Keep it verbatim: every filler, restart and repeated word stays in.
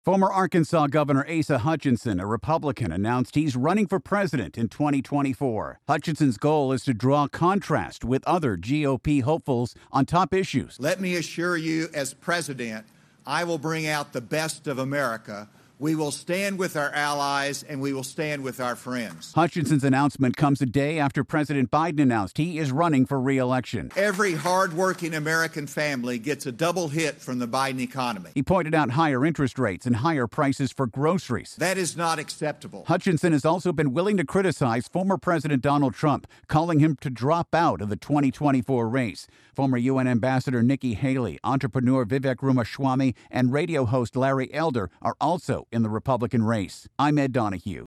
Former Arkansas Governor Asa Hutchinson, a Republican, announced he's running for president in twenty twenty-four. Hutchinson's goal is to draw contrast with other G O P hopefuls on top issues. Let me assure you, as president, I will bring out the best of America. We will stand with our allies, and we will stand with our friends. Hutchinson's announcement comes a day after President Biden announced he is running for re-election. Every hardworking American family gets a double hit from the Biden economy. He pointed out higher interest rates and higher prices for groceries. That is not acceptable. Hutchinson has also been willing to criticize former President Donald Trump, calling him to drop out of the twenty twenty-four race. Former U N Ambassador Nikki Haley, entrepreneur Vivek Ramaswamy, and radio host Larry Elder are also in the Republican race. I'm Ed Donahue.